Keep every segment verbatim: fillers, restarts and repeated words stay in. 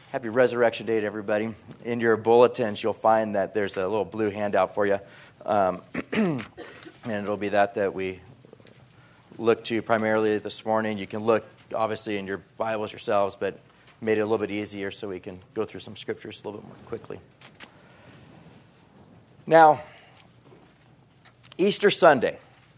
Happy Resurrection Day to everybody. In your bulletins, you'll find that there's a little blue handout for you. Um, and it'll be that that we look to primarily this morning. You can look, obviously, in your Bibles yourselves, but made it a little bit easier so we can go through some scriptures a little bit more quickly. Now, Easter Sunday.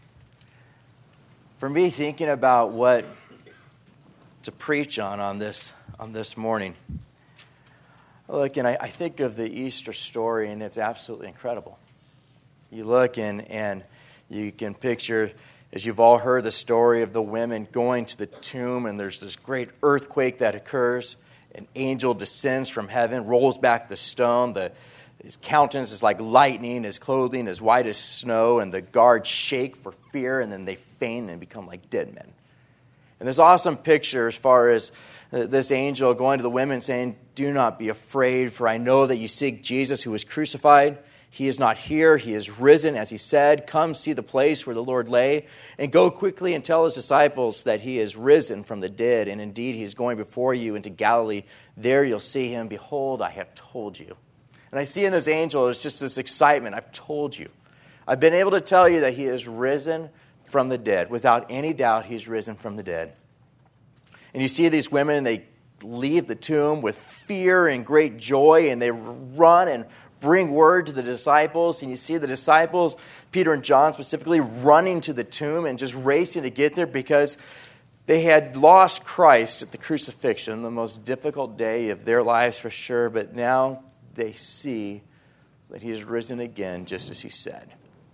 For me, thinking about what to preach on on this on this morning, look, and I, I think of the Easter story, and it's absolutely incredible. You look, and, and you can picture, as you've all heard, the story of the women going to the tomb, and there's this great earthquake that occurs. An angel descends from heaven, rolls back the stone. The, his countenance is like lightning, his clothing is white as snow, and the guards shake for fear, and then they faint and become like dead men. And this awesome picture as far as this angel going to the women saying, "Do not be afraid, for I know that you seek Jesus who was crucified. He is not here. He is risen, as he said. Come see the place where the Lord lay, and go quickly and tell his disciples that he is risen from the dead. And indeed, he is going before you into Galilee. There you'll see him. Behold, I have told you." And I see in this angel, it's just this excitement. I've told you. I've been able to tell you that he is risen from the dead. Without any doubt, he's risen from the dead. And you see these women, and they leave the tomb with fear and great joy, and they run and bring word to the disciples. And you see the disciples, Peter and John specifically, running to the tomb and just racing to get there because they had lost Christ at the crucifixion, the most difficult day of their lives for sure. But now they see that he is risen again, just as he said.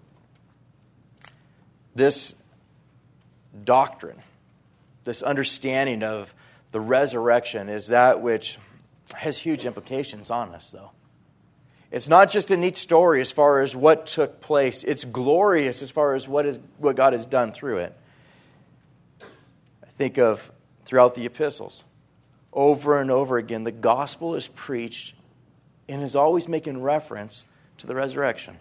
This doctrine, this understanding of the resurrection is that which has huge implications on us, though. It's not just a neat story as far as what took place. It's glorious as far as what is what God has done through it. I think of throughout the epistles, over and over again, the gospel is preached and is always making reference to the resurrection.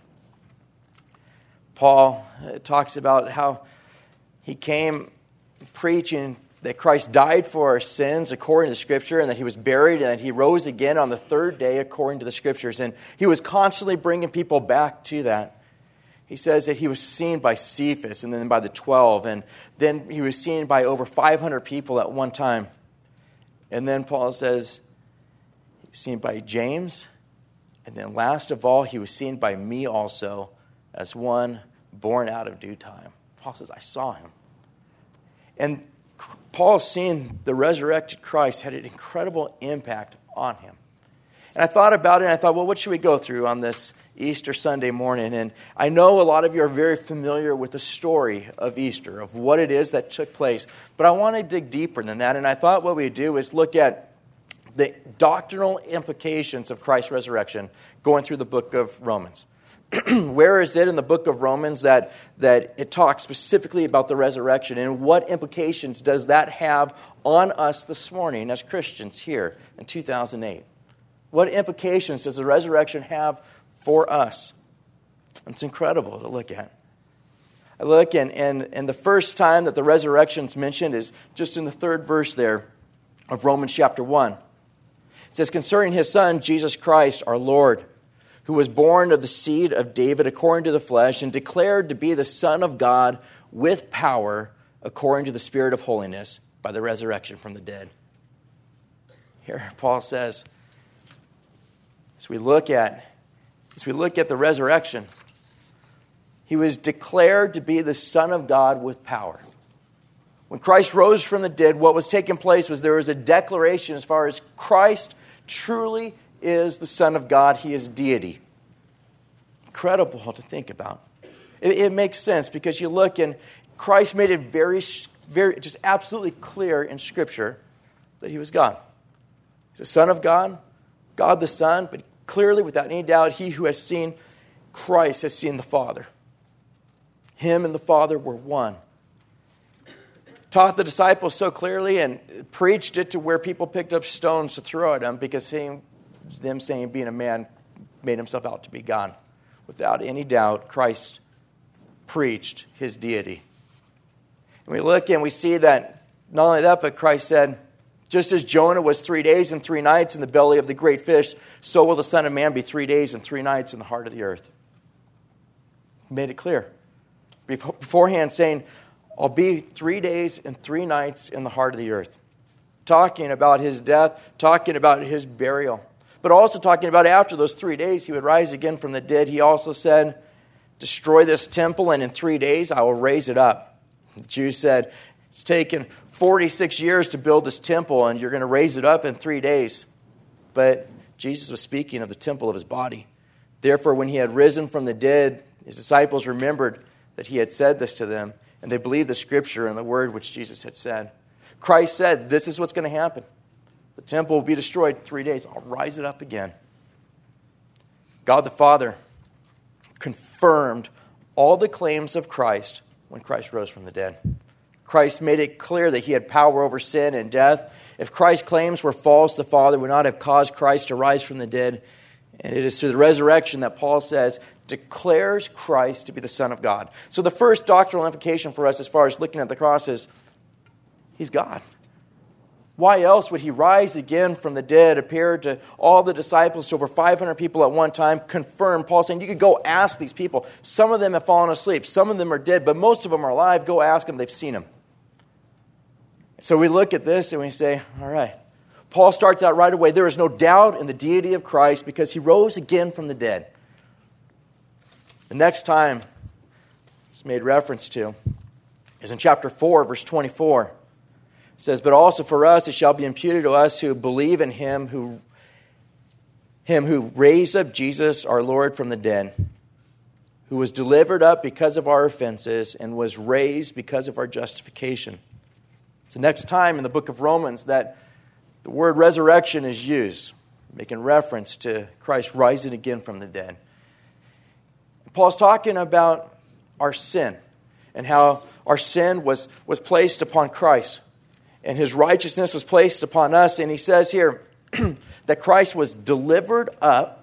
Paul talks about how he came preaching that Christ died for our sins according to Scripture, and that he was buried, and that he rose again on the third day according to the Scriptures. And he was constantly bringing people back to that. He says that he was seen by Cephas, and then by the twelve, and then he was seen by over five hundred people at one time. And then Paul says he was seen by James, and then last of all, he was seen by me also as one born out of due time. Paul says, I saw him. And Paul seeing the resurrected Christ had an incredible impact on him. And I thought about it, and I thought, well, what should we go through on this Easter Sunday morning? And I know a lot of you are very familiar with the story of Easter, of what it is that took place. But I want to dig deeper than that. And I thought what we'd do is look at the doctrinal implications of Christ's resurrection going through the book of Romans. Where is it in the book of Romans that, that it talks specifically about the resurrection, and what implications does that have on us this morning as Christians here in two thousand eight? What implications does the resurrection have for us? It's incredible to look at. I look, and, and, and the first time that the resurrection is mentioned is just in the third verse there of Romans chapter one. It says, concerning his Son, Jesus Christ, our Lord, who was born of the seed of David according to the flesh, and declared to be the Son of God with power according to the Spirit of holiness by the resurrection from the dead. Here Paul says, as we look at, as we look at the resurrection, he was declared to be the Son of God with power. When Christ rose from the dead, what was taking place was there was a declaration as far as Christ truly is the Son of God. He is deity. Incredible to think about. It, it makes sense because you look, and Christ made it very, very, just absolutely clear in Scripture that he was God. He's the Son of God, God the Son, but clearly, without any doubt, he who has seen Christ has seen the Father. Him and the Father were one. Taught the disciples so clearly and preached it to where people picked up stones to throw at him because he them saying being a man made himself out to be God. Without any doubt, Christ preached his deity. And we look and we see that not only that, but Christ said, Just as Jonah was three days and three nights in the belly of the great fish, so will the Son of Man be three days and three nights in the heart of the earth. He made it clear beforehand, saying, I'll be three days and three nights in the heart of the earth. Talking about his death, talking about his burial, but also talking about after those three days, he would rise again from the dead. He also said, destroy this temple, and in three days I will raise it up. The Jews said, it's taken forty-six years to build this temple, and you're going to raise it up in three days. But Jesus was speaking of the temple of his body. Therefore, when he had risen from the dead, his disciples remembered that he had said this to them, and they believed the scripture and the word which Jesus had said. Christ said, this is what's going to happen. The temple will be destroyed in three days. I'll rise it up again. God the Father confirmed all the claims of Christ when Christ rose from the dead. Christ made it clear that he had power over sin and death. If Christ's claims were false, the Father would not have caused Christ to rise from the dead. And it is through the resurrection that Paul says, declares Christ to be the Son of God. So the first doctrinal implication for us as far as looking at the cross is, he's God. Why else would he rise again from the dead, appear to all the disciples, to over five hundred people at one time, confirm? Paul saying, you could go ask these people. Some of them have fallen asleep. Some of them are dead, but most of them are alive. Go ask them. They've seen him. So we look at this and we say, all right. Paul starts out right away. There is no doubt in the deity of Christ because he rose again from the dead. The next time it's made reference to is in chapter four, verse twenty-four. It says, but also for us it shall be imputed to us who believe in him who, him who raised up Jesus our Lord from the dead, who was delivered up because of our offenses and was raised because of our justification. It's the next time in the book of Romans that the word resurrection is used, making reference to Christ rising again from the dead. Paul's talking about our sin and how our sin was, was placed upon Christ and his righteousness was placed upon us. And he says here that Christ was delivered up.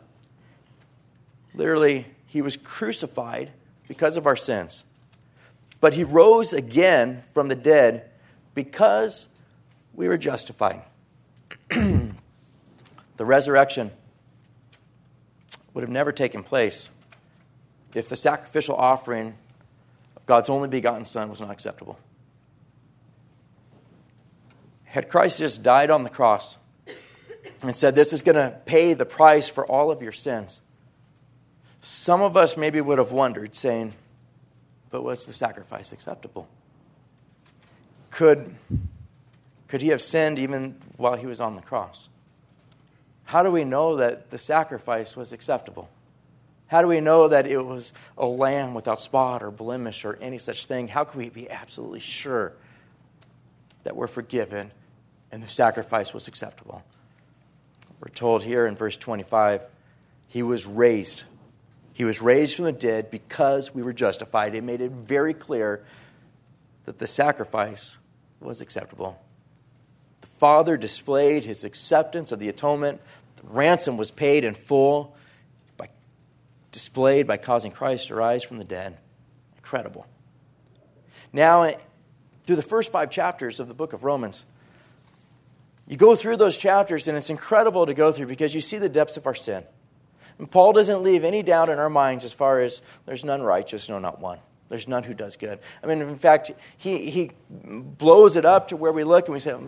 Literally, he was crucified because of our sins. But he rose again from the dead because we were justified. The resurrection would have never taken place if the sacrificial offering of God's only begotten Son was not acceptable. Had Christ just died on the cross and said, this is going to pay the price for all of your sins, some of us maybe would have wondered, saying, but was the sacrifice acceptable? Could, could he have sinned even while he was on the cross? How do we know that the sacrifice was acceptable? How do we know that it was a lamb without spot or blemish or any such thing? How can we be absolutely sure that we're forgiven and the sacrifice was acceptable? We're told here in verse twenty-five, he was raised. He was raised from the dead because we were justified. It made it very clear that the sacrifice was acceptable. The Father displayed his acceptance of the atonement. The ransom was paid in full, by, displayed by causing Christ to rise from the dead. Incredible. Now, through the first five chapters of the book of Romans, you go through those chapters, and it's incredible to go through because you see the depths of our sin. And Paul doesn't leave any doubt in our minds as far as there's none righteous, no, not one. There's none who does good. I mean, in fact, he, he blows it up to where we look and we say, oh,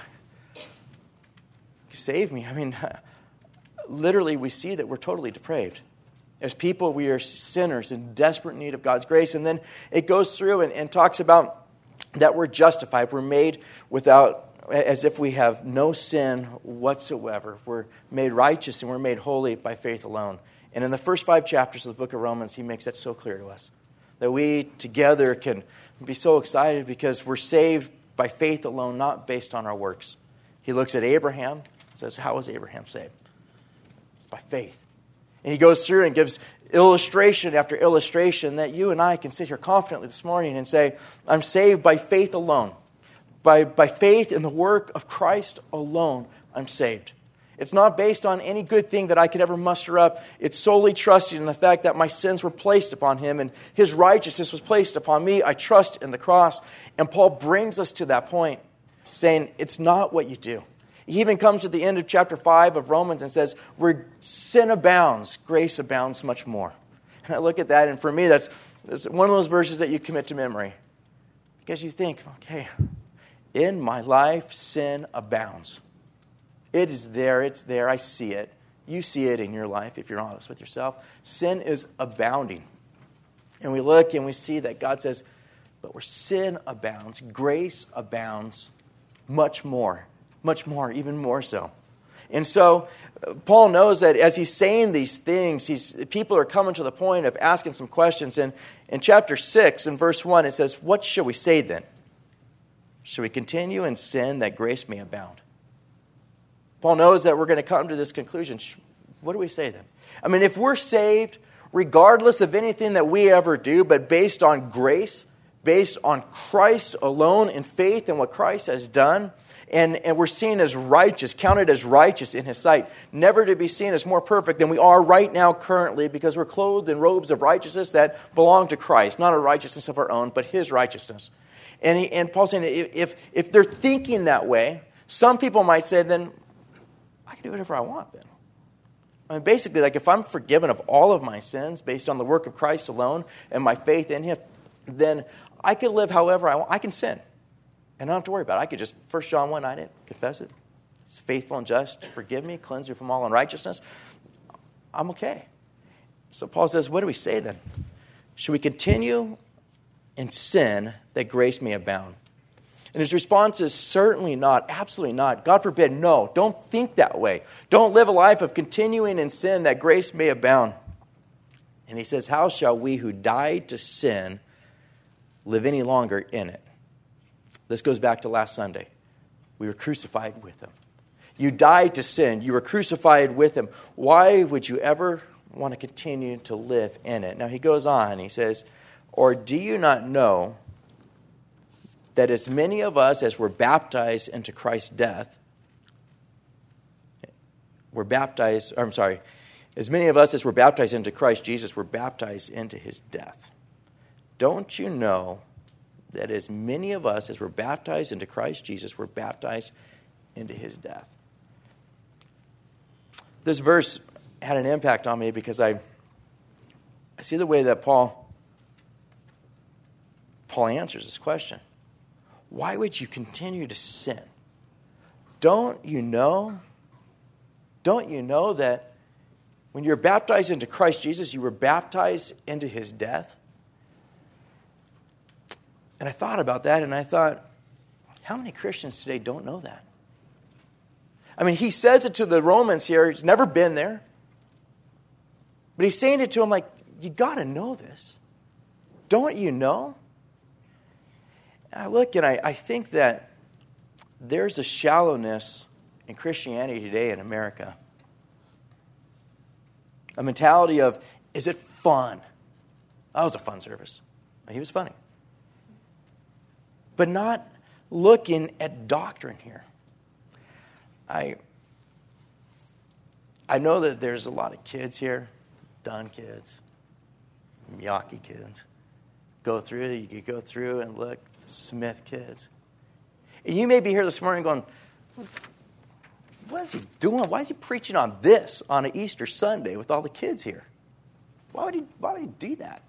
save me. I mean, literally we see that we're totally depraved. As people, we are sinners in desperate need of God's grace. And then it goes through and, and talks about that we're justified. We're made without, as if we have no sin whatsoever. We're made righteous and we're made holy by faith alone. And in the first five chapters of the book of Romans, he makes that so clear to us. That we together can be so excited because we're saved by faith alone, not based on our works. He looks at Abraham and says, how was Abraham saved? It's by faith. And he goes through and gives illustration after illustration that you and I can sit here confidently this morning and say, I'm saved by faith alone. By, by faith in the work of Christ alone, I'm saved. It's not based on any good thing that I could ever muster up. It's solely trusting in the fact that my sins were placed upon him and his righteousness was placed upon me. I trust in the cross. And Paul brings us to that point saying it's not what you do. He even comes to the end of chapter five of Romans and says, where sin abounds, grace abounds much more. And I look at that, and for me, that's, that's one of those verses that you commit to memory. Because you think, okay, in my life, sin abounds. It is there, it's there, I see it. You see it in your life if you're honest with yourself. Sin is abounding. And we look and we see that God says, but where sin abounds, grace abounds much more. Much more, even more so. And so Paul knows that as he's saying these things, he's, people are coming to the point of asking some questions. And in chapter six, in verse one, it says, what shall we say then? Shall we continue in sin that grace may abound? Paul knows that we're going to come to this conclusion. What do we say then? I mean, if we're saved, regardless of anything that we ever do, but based on grace, based on Christ alone and faith in what Christ has done, And, and we're seen as righteous, counted as righteous in His sight, never to be seen as more perfect than we are right now currently, because we're clothed in robes of righteousness that belong to Christ, not a righteousness of our own, but His righteousness. And, he, and Paul's saying, if, if they're thinking that way, some people might say, then I can do whatever I want then. I mean, basically, like if I'm forgiven of all of my sins based on the work of Christ alone and my faith in Him, then I can live however I want. I can sin. And I don't have to worry about it. I could just, First John one nine, it, confess it. It's faithful and just to forgive me, cleanse me from all unrighteousness. I'm okay. So Paul says, what do we say then? Should we continue in sin that grace may abound? And his response is certainly not, absolutely not. God forbid, no. Don't think that way. Don't live a life of continuing in sin that grace may abound. And he says, how shall we who died to sin live any longer in it? This goes back to last Sunday. We were crucified with Him. You died to sin. You were crucified with Him. Why would you ever want to continue to live in it? Now he goes on. He says, or do you not know that as many of us as were baptized into Christ's death, were baptized, or I'm sorry, as many of us as were baptized into Christ Jesus were baptized into His death? Don't you know that as many of us as were baptized into Christ Jesus were baptized into His death? This verse had an impact on me because I, I see the way that Paul, Paul answers this question. Why would you continue to sin? Don't you know? Don't you know that when you're baptized into Christ Jesus, you were baptized into His death? And I thought about that, and I thought, how many Christians today don't know that? I mean, he says it to the Romans here. He's never been there. But he's saying it to them like, you got to know this. Don't you know? And I look and I, I think that there's a shallowness in Christianity today in America. A mentality of, is it fun? That was a fun service. He was funny. But not looking at doctrine here. I I know that there's a lot of kids here, Dunn kids, Miyake kids. Go through, you could go through and look, Smith kids. And you may be here this morning going, what is he doing? Why is he preaching on this on an Easter Sunday with all the kids here? Why would he, why would he do that?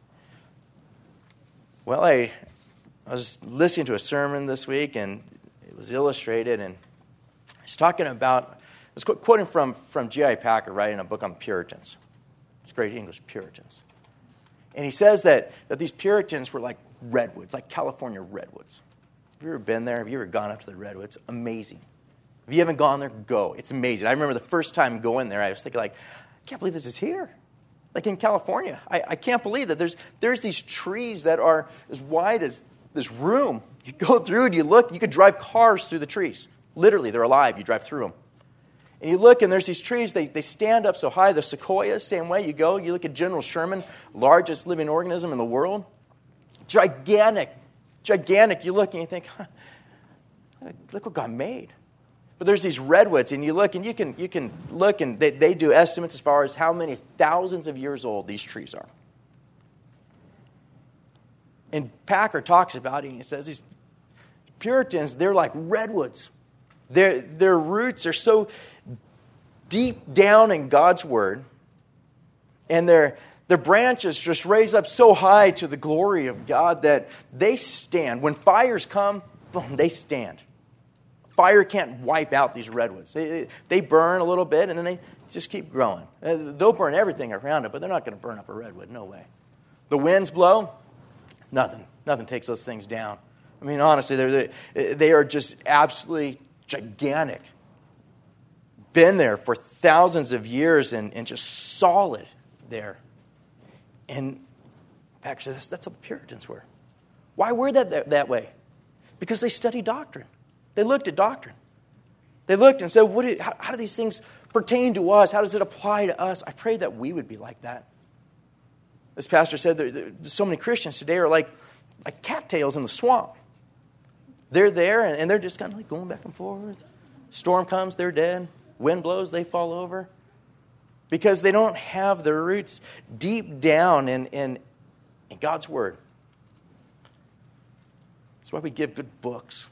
Well, I... I was listening to a sermon this week, and it was illustrated, and he's talking about, I was quoting from, from J I Packer, writing a book on Puritans. It's great English, Puritans. And he says that, that these Puritans were like redwoods, like California redwoods. Have you ever been there? Have you ever gone up to the redwoods? Amazing. If you haven't gone there, go. It's amazing. I remember the first time going there, I was thinking like, I can't believe this is here. Like in California. I, I can't believe that there's there's these trees that are as wide as this room. You go through and you look, you could drive cars through the trees. Literally, they're alive. You drive through them. And you look, and there's these trees, they, they stand up so high. The sequoias, same way. You go, you look at General Sherman, largest living organism in the world. Gigantic. Gigantic. You look and you think, huh, look what God made. But there's these redwoods, and you look, and you can you can look, and they, they do estimates as far as how many thousands of years old these trees are. And Packer talks about it, and he says these Puritans, they're like redwoods. Their, their roots are so deep down in God's Word, and their, their branches just raise up so high to the glory of God that they stand. When fires come, boom, they stand. Fire can't wipe out these redwoods. They, they burn a little bit, and then they just keep growing. They'll burn everything around it, but they're not going to burn up a redwood. No way. The winds blow, nothing. Nothing takes those things down. I mean, honestly, they're, they, they are just absolutely gigantic. Been there for thousands of years and, and just solid there. And actually, that's, that's how the Puritans were. Why were they that, that way? Because they studied doctrine. They looked at doctrine. They looked and said, what do, how, how do these things pertain to us? How does it apply to us? I pray that we would be like that. This pastor said, there, there, so many Christians today are like, like cattails in the swamp. They're there, and, and they're just kind of like going back and forth. Storm comes, they're dead. Wind blows, they fall over. Because they don't have their roots deep down in, in, in God's Word. That's why we give good books.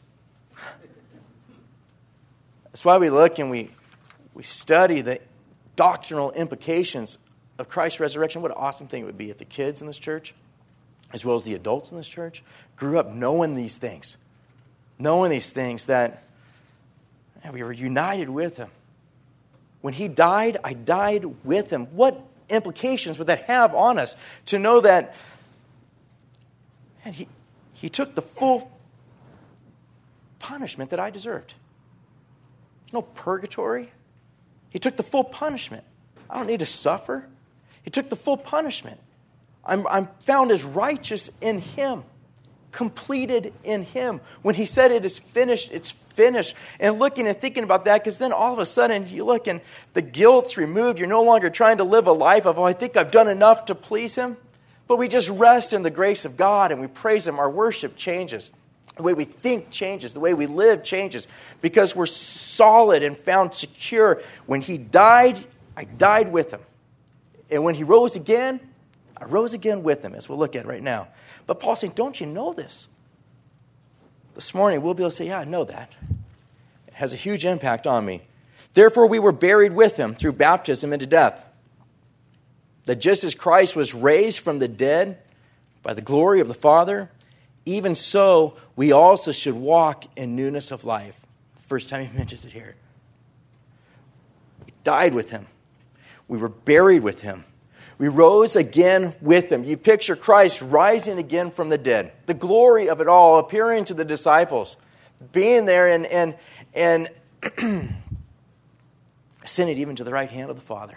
That's why we look and we, we study the doctrinal implications of Christ's resurrection. What an awesome thing it would be if the kids in this church, as well as the adults in this church, grew up knowing these things. Knowing these things that man, we were united with Him. When He died, I died with Him. What implications would that have on us to know that man, He, he took the full punishment that I deserved? There's no purgatory. He took the full punishment. I don't need to suffer. He took the full punishment. I'm, I'm found as righteous in Him, completed in Him. When He said it is finished, it's finished. And looking and thinking about that, because then all of a sudden you look and the guilt's removed. You're no longer trying to live a life of, oh, I think I've done enough to please Him. But we just rest in the grace of God and we praise Him. Our worship changes. The way we think changes. The way we live changes. Because we're solid and found secure. When He died, I died with Him. And when He rose again, I rose again with Him, as we'll look at right now. But Paul's saying, don't you know this? This morning, we'll be able to say, yeah, I know that. It has a huge impact on me. Therefore, we were buried with Him through baptism into death. That just as Christ was raised from the dead by the glory of the Father, even so, we also should walk in newness of life. First time he mentions it here. We died with Him. We were buried with Him. We rose again with Him. You picture Christ rising again from the dead. The glory of it all, appearing to the disciples. Being there and, and, and ascended even to the right hand of the Father.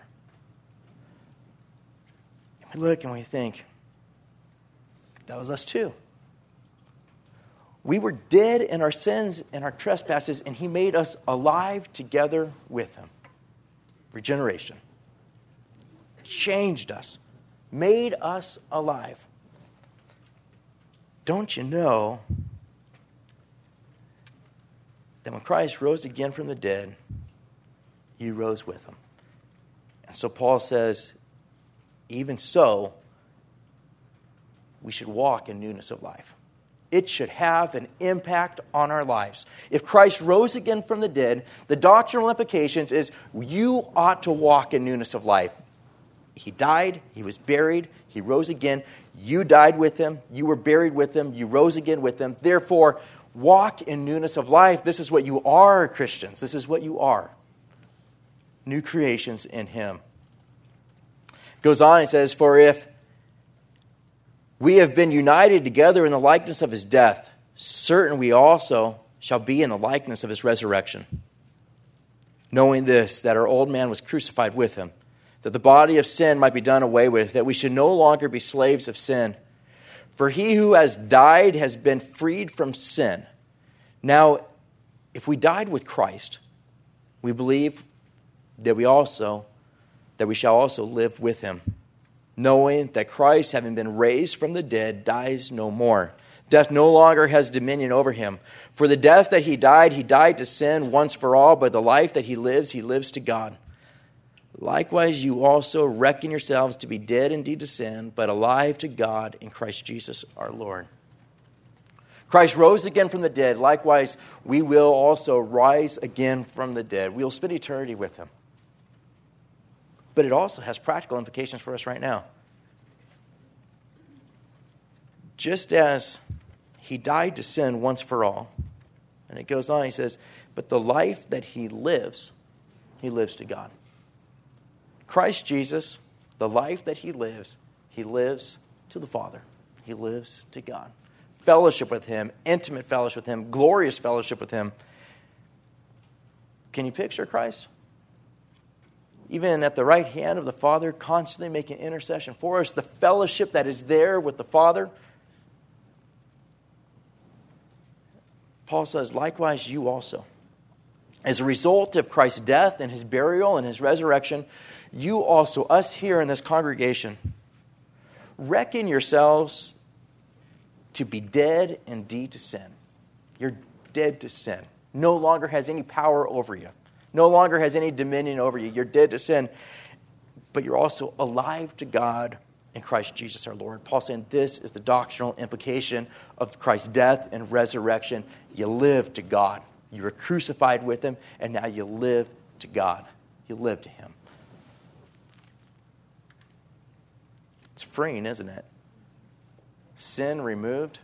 And we look and we think, that was us too. We were dead in our sins and our trespasses, and He made us alive together with Him. Regeneration. Changed us. Made us alive. Don't you know that when Christ rose again from the dead, you rose with Him? And so Paul says, even so, we should walk in newness of life. It should have an impact on our lives. If Christ rose again from the dead, the doctrinal implications is you ought to walk in newness of life. He died, He was buried, He rose again. You died with Him, you were buried with Him, you rose again with Him. Therefore, walk in newness of life. This is what you are, Christians. This is what you are. New creations in Him. Goes on, he says, for if we have been united together in the likeness of His death, certain we also shall be in the likeness of His resurrection. Knowing this, that our old man was crucified with Him, that the body of sin might be done away with, that we should no longer be slaves of sin. For he who has died has been freed from sin. Now, if we died with Christ, we believe that we also, that we shall also live with Him, knowing that Christ, having been raised from the dead, dies no more. Death no longer has dominion over Him. For the death that He died, He died to sin once for all, but the life that He lives, He lives to God. Likewise, you also reckon yourselves to be dead indeed to sin, but alive to God in Christ Jesus our Lord. Christ rose again from the dead. Likewise, we will also rise again from the dead. We will spend eternity with him. But it also has practical implications for us right now. Just as he died to sin once for all, and it goes on, he says, but the life that he lives, he lives to God. Christ Jesus, the life that he lives, he lives to the Father. He lives to God. Fellowship with him, intimate fellowship with him, glorious fellowship with him. Can you picture Christ? Even at the right hand of the Father, constantly making intercession for us, the fellowship that is there with the Father. Paul says, likewise, you also. As a result of Christ's death and his burial and his resurrection, you also, us here in this congregation, reckon yourselves to be dead indeed to sin. You're dead to sin. No longer has any power over you. No longer has any dominion over you. You're dead to sin. But you're also alive to God in Christ Jesus our Lord. Paul's saying this is the doctrinal implication of Christ's death and resurrection. You live to God. You were crucified with him, and now you live to God. You live to him. It's freeing, isn't it? Sin removed.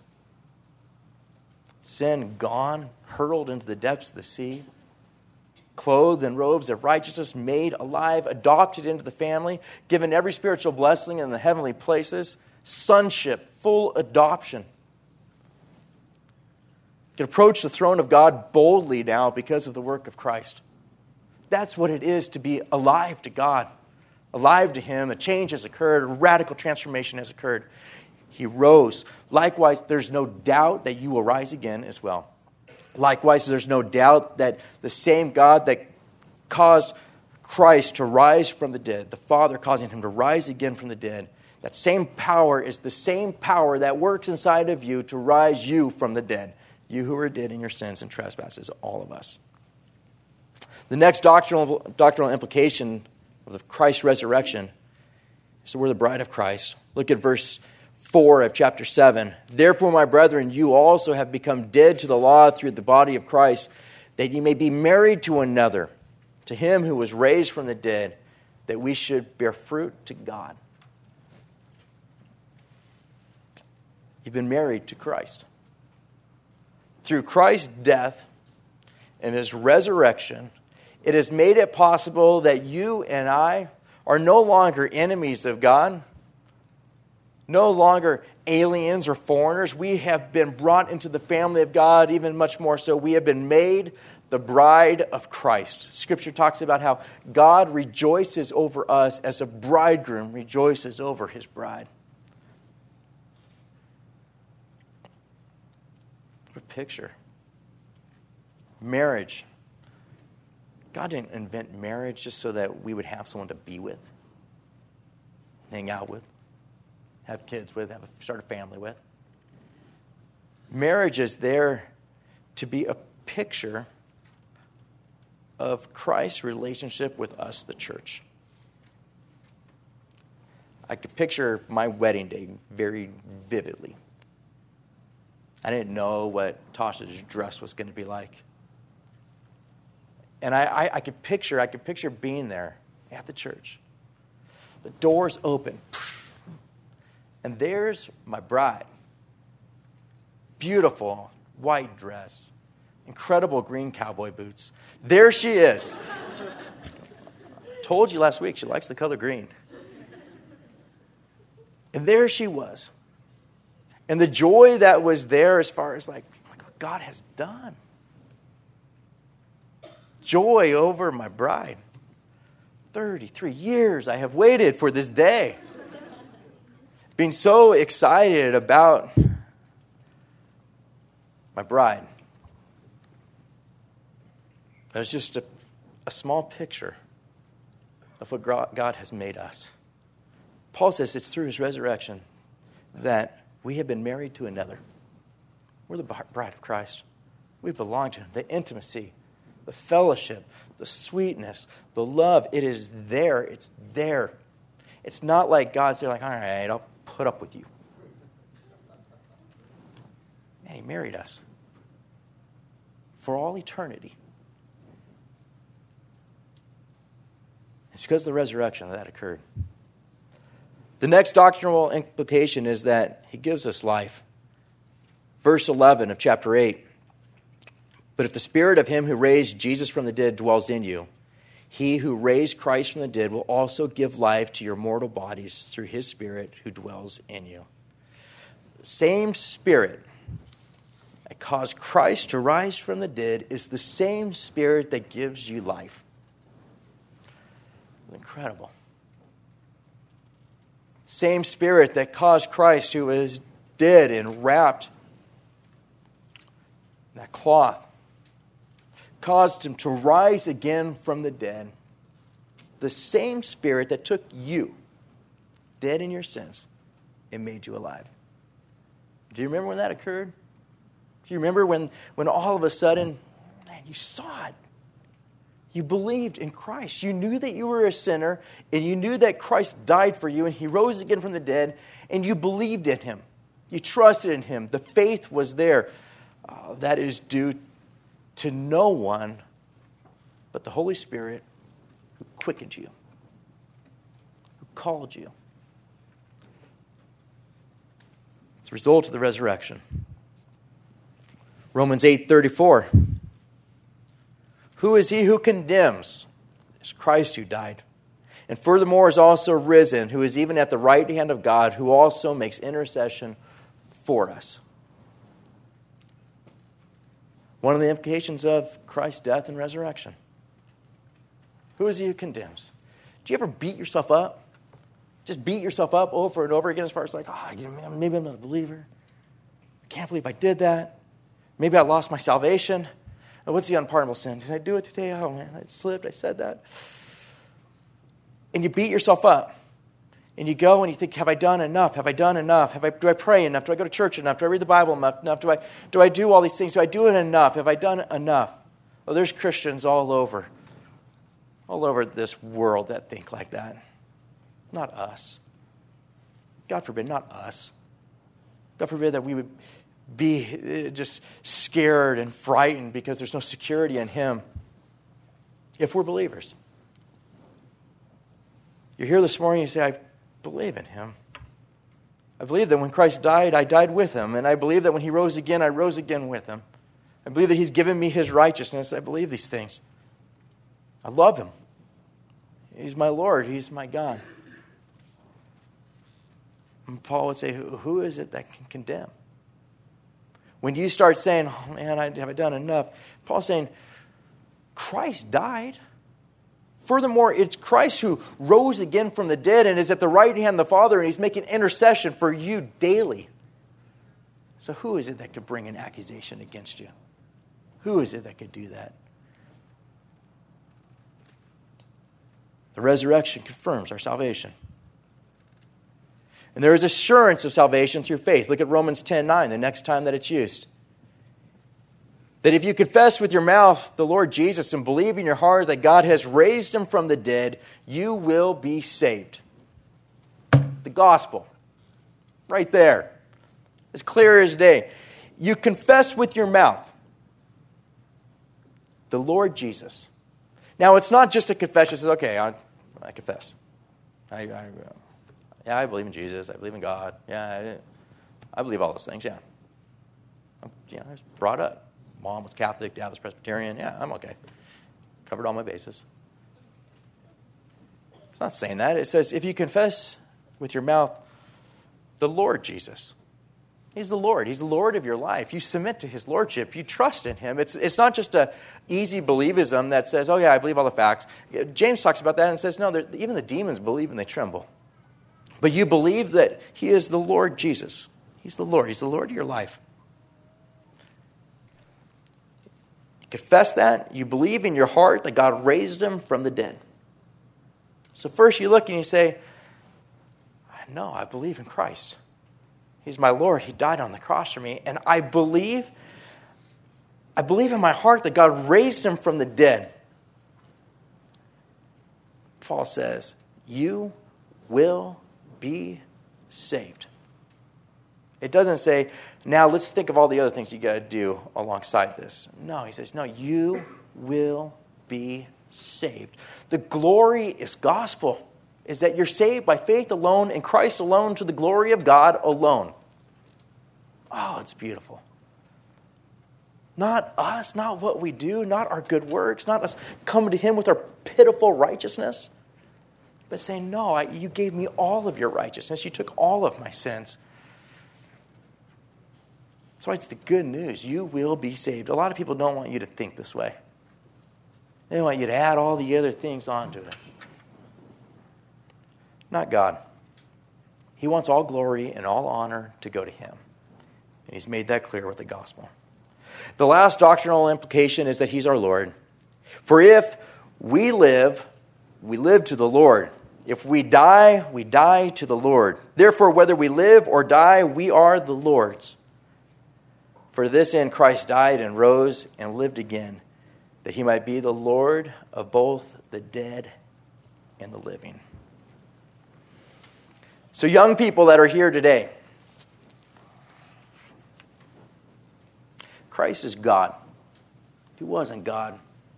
Sin gone, hurled into the depths of the sea. Clothed in robes of righteousness, made alive, adopted into the family, given every spiritual blessing in the heavenly places. Sonship, full adoption. You can approach the throne of God boldly now because of the work of Christ. That's what it is to be alive to God. Alive to him. A change has occurred. A radical transformation has occurred. He rose. Likewise, there's no doubt that you will rise again as well. Likewise, there's no doubt that the same God that caused Christ to rise from the dead, the Father causing him to rise again from the dead, that same power is the same power that works inside of you to rise you from the dead. You who are dead in your sins and trespasses, all of us. The next doctrinal, doctrinal implication of the Christ's resurrection is that we're the bride of Christ. Look at verse four of chapter seven. Therefore, my brethren, you also have become dead to the law through the body of Christ, that you may be married to another, to him who was raised from the dead, that we should bear fruit to God. You've been married to Christ. Through Christ's death and his resurrection, it has made it possible that you and I are no longer enemies of God, no longer aliens or foreigners. We have been brought into the family of God, even much more so. We have been made the bride of Christ. Scripture talks about how God rejoices over us as a bridegroom rejoices over his bride. What a picture. Marriage. God didn't invent marriage just so that we would have someone to be with, hang out with, have kids with, have a, start a family with. Marriage is there to be a picture of Christ's relationship with us, the church. I could picture my wedding day very vividly. I didn't know what Tasha's dress was going to be like. And I, I, I could picture, I could picture being there at the church. The doors open. And there's my bride. Beautiful white dress. Incredible green cowboy boots. There she is. Told you last week she likes the color green. And there she was. And the joy that was there as far as like, like what God has done. Joy over my bride. thirty-three years I have waited for this day. Being so excited about my bride. It was just a, a small picture of what God has made us. Paul says it's through his resurrection that we have been married to another. We're the bride of Christ. We belong to him. The intimacy, the fellowship, the sweetness, the love, it is there. It's there. It's not like God's there like, all right, I'll put up with you. And he married us for all eternity. It's because of the resurrection that that occurred. The next doctrinal implication is that he gives us life. Verse eleven of chapter eight. But if the spirit of him who raised Jesus from the dead dwells in you, he who raised Christ from the dead will also give life to your mortal bodies through his spirit who dwells in you. The same spirit that caused Christ to rise from the dead is the same spirit that gives you life. It's incredible. Same spirit that caused Christ, who was dead and wrapped in that cloth, caused him to rise again from the dead. The same spirit that took you, dead in your sins, and made you alive. Do you remember when that occurred? Do you remember when, when all of a sudden, man, you saw it? You believed in Christ. You knew that you were a sinner, and you knew that Christ died for you, and he rose again from the dead, and you believed in him. You trusted in him. The faith was there. Uh, that is due to no one but the Holy Spirit who quickened you, who called you. It's a result of the resurrection. Romans eight thirty-four. Who is he who condemns? It's Christ who died. And furthermore is also risen, who is even at the right hand of God, who also makes intercession for us. One of the implications of Christ's death and resurrection. Who is he who condemns? Do you ever beat yourself up? Just beat yourself up over and over again as far as like, oh, maybe I'm not a believer. I can't believe I did that. Maybe I lost my salvation. Oh, what's the unpardonable sin? Did I do it today? Oh, man, I slipped. I said that. And you beat yourself up. And you go and you think, have I done enough? Have I done enough? Have I, do I pray enough? Do I go to church enough? Do I read the Bible enough? Do I, do I do all these things? Do I do it enough? Have I done enough? Well, there's Christians all over, all over this world that think like that. Not us. God forbid, not us. God forbid that we would be just scared and frightened because there's no security in him if we're believers. You're here this morning and you say, I believe in him. I believe that when Christ died, I died with him. And I believe that when he rose again, I rose again with him. I believe that he's given me his righteousness. I believe these things. I love him. He's my Lord. He's my God. And Paul would say, who is it that can condemn? When you start saying, oh man, I, have I done enough? Paul's saying, Christ died. Furthermore, it's Christ who rose again from the dead and is at the right hand of the Father, and he's making intercession for you daily. So who is it that could bring an accusation against you? Who is it that could do that? The resurrection confirms our salvation. And there is assurance of salvation through faith. Look at Romans ten nine, the next time that it's used. That if you confess with your mouth the Lord Jesus and believe in your heart that God has raised him from the dead, you will be saved. The gospel. Right there. As clear as day. You confess with your mouth the Lord Jesus. Now, it's not just a confession. It says, okay, I, I confess. I, I, yeah, I believe in Jesus. I believe in God. Yeah, I, I believe all those things, yeah. I'm, you know, I was brought up. Mom was Catholic, dad was Presbyterian. Yeah, I'm okay. Covered all my bases. It's not saying that. It says, if you confess with your mouth the Lord Jesus. He's the Lord. He's the Lord of your life. You submit to his lordship. You trust in him. It's, it's not just a easy believism that says, oh yeah, I believe all the facts. James talks about that and says, no, even the demons believe and they tremble. But you believe that he is the Lord Jesus. He's the Lord. He's the Lord of your life. Confess that. You believe in your heart that God raised him from the dead. So first you look and you say, no, I believe in Christ. He's my Lord. He died on the cross for me. And I believe, I believe in my heart that God raised him from the dead. Paul says, you will be saved. It doesn't say, now let's think of all the other things you got to do alongside this. No, he says, no, you will be saved. The glory is gospel, is that you're saved by faith alone in Christ alone to the glory of God alone. Oh, it's beautiful. Not us, not what we do, not our good works, not us coming to him with our pitiful righteousness, but saying, no, I, you gave me all of your righteousness. You took all of my sins. That's why it's the good news. You will be saved. A lot of people don't want you to think this way. They want you to add all the other things onto it. Not God. He wants all glory and all honor to go to him. And he's made that clear with the gospel. The last doctrinal implication is that he's our Lord. For if we live, we live to the Lord. If we die, we die to the Lord. Therefore, whether we live or die, we are the Lord's. For this end Christ died and rose and lived again, that he might be the Lord of both the dead and the living. So young people that are here today, Christ is God. If he wasn't God,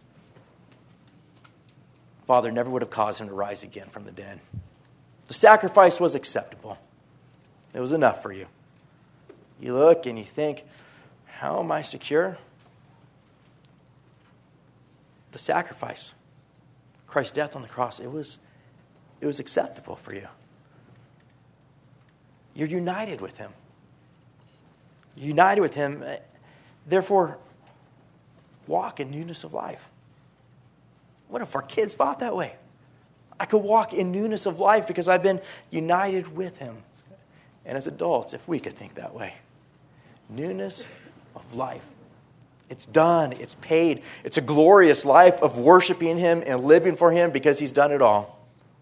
Father never would have caused him to rise again from the dead. The sacrifice was acceptable. It was enough for you. You look and you think, how am I secure? The sacrifice, Christ's death on the cross, it was, it was acceptable for you. You're united with him. You're united with him. Therefore, walk in newness of life. What if our kids thought that way? I could walk in newness of life because I've been united with him. And as adults, if we could think that way. Newness of life. It's done. It's paid. It's a glorious life of worshiping him and living for him because he's done it all.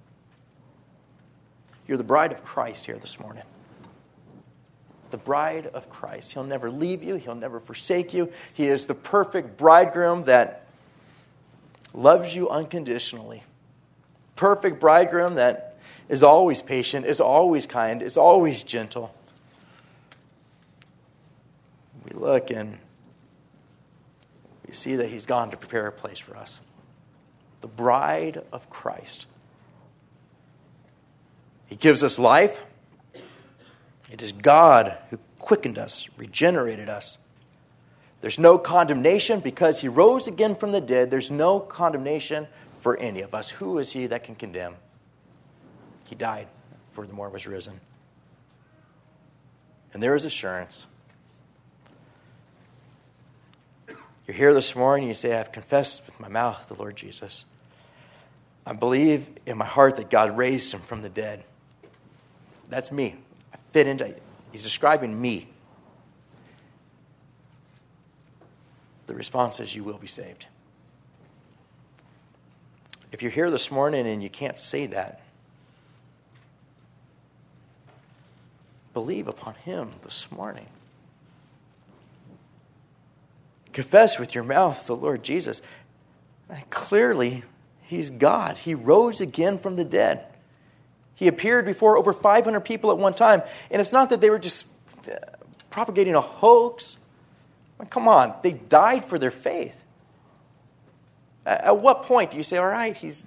You're the bride of Christ here this morning. The bride of Christ. He'll never leave you. He'll never forsake you. He is the perfect bridegroom that loves you unconditionally. Perfect bridegroom that is always patient, is always kind, is always gentle. We look and we see that he's gone to prepare a place for us. The bride of Christ. He gives us life. It is God who quickened us, regenerated us. There's no condemnation because he rose again from the dead. There's no condemnation for any of us. Who is he that can condemn? He died, furthermore was risen. And there is assurance. You're here this morning, you say, I've confessed with my mouth the Lord Jesus. I believe in my heart that God raised him from the dead. That's me. I fit into it. He's describing me. The response is, you will be saved. If you're here this morning and you can't say that, believe upon him this morning. Confess with your mouth the Lord Jesus. Clearly, he's God. He rose again from the dead. He appeared before over five hundred people at one time. And it's not that they were just propagating a hoax. I mean, come on, they died for their faith. At what point do you say, all right, he's,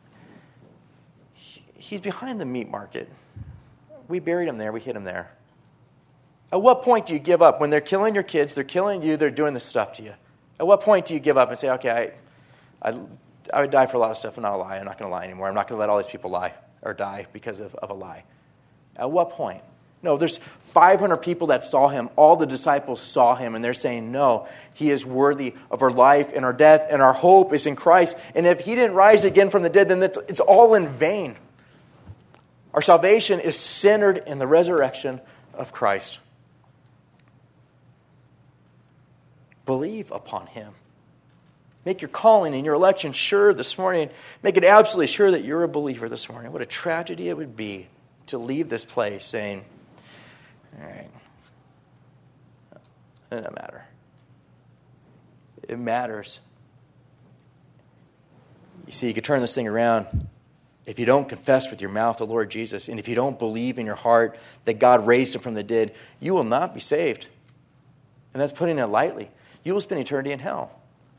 he's behind the meat market. We buried him there, we hid him there. At what point do you give up? When they're killing your kids, they're killing you, they're doing this stuff to you. At what point do you give up and say, okay, I, I, I would die for a lot of stuff and not lie. I'm not going to lie anymore. I'm not going to let all these people lie or die because of, of a lie. At what point? No, there's five hundred people that saw him. All the disciples saw him, and they're saying, no, he is worthy of our life and our death, and our hope is in Christ. And if he didn't rise again from the dead, then it's, it's all in vain. Our salvation is centered in the resurrection of Christ. Believe upon him. Make your calling and your election sure this morning. Make it absolutely sure that you're a believer this morning. What a tragedy it would be to leave this place saying, all right, it doesn't matter. It matters. You see, you could turn this thing around. if you don't confess with your mouth the Lord Jesus, and if you don't believe in your heart that God raised him from the dead, you will not be saved. And that's putting it lightly. You will spend eternity in hell.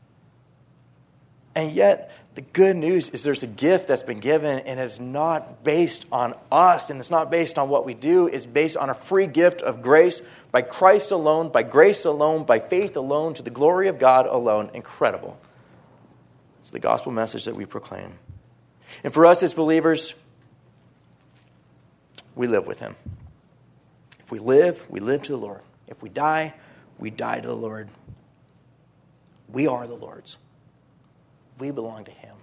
And yet, the good news is there's a gift that's been given, and it's not based on us, and it's not based on what we do. It's based on a free gift of grace by Christ alone, by grace alone, by faith alone, to the glory of God alone. Incredible. It's the gospel message that we proclaim. And for us as believers, we live with him. If we live, we live to the Lord. If we die, we die to the Lord. We are the Lord's. We belong to him.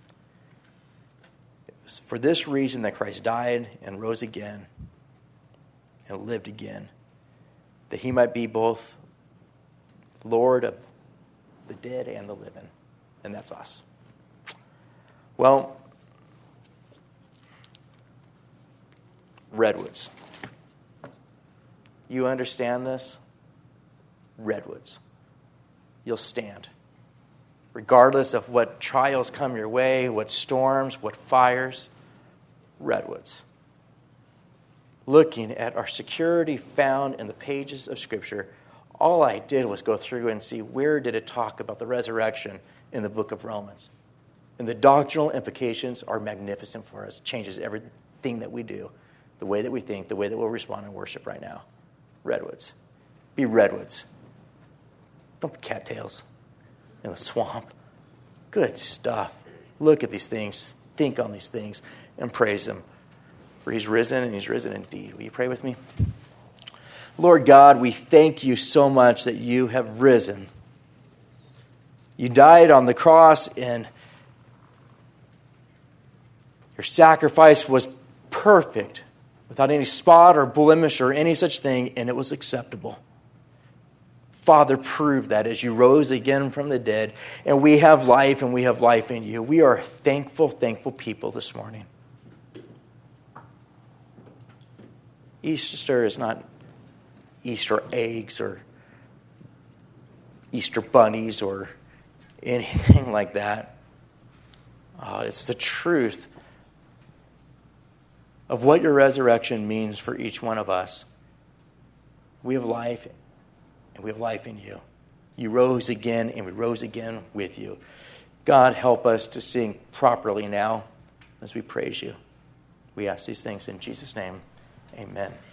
It was for this reason that Christ died and rose again and lived again, that he might be both Lord of the dead and the living. And that's us. Well, redwoods. You understand this? Redwoods. You'll stand. Regardless of what trials come your way, what storms, what fires, redwoods. Looking at our security found in the pages of Scripture, all I did was go through and see where did it talk about the resurrection in the book of Romans. And the doctrinal implications are magnificent for us. It changes everything that we do, the way that we think, the way that we'll respond in worship right now. Redwoods. Be redwoods. Don't be cattails in the swamp. Good stuff. Look at these things. Think on these things and praise him. For he's risen and he's risen indeed. Will you pray with me? Lord God, we thank you so much that you have risen. You died on the cross, and your sacrifice was perfect, without any spot or blemish or any such thing, and it was acceptable. Father, prove that as you rose again from the dead, and we have life, and we have life in you. We are thankful, thankful people this morning. Easter is not Easter eggs or Easter bunnies or anything like that. Uh, it's the truth of what your resurrection means for each one of us. We have life, and we have life in you. You rose again, and we rose again with you. God, help us to sing properly now as we praise you. We ask these things in Jesus' name. Amen.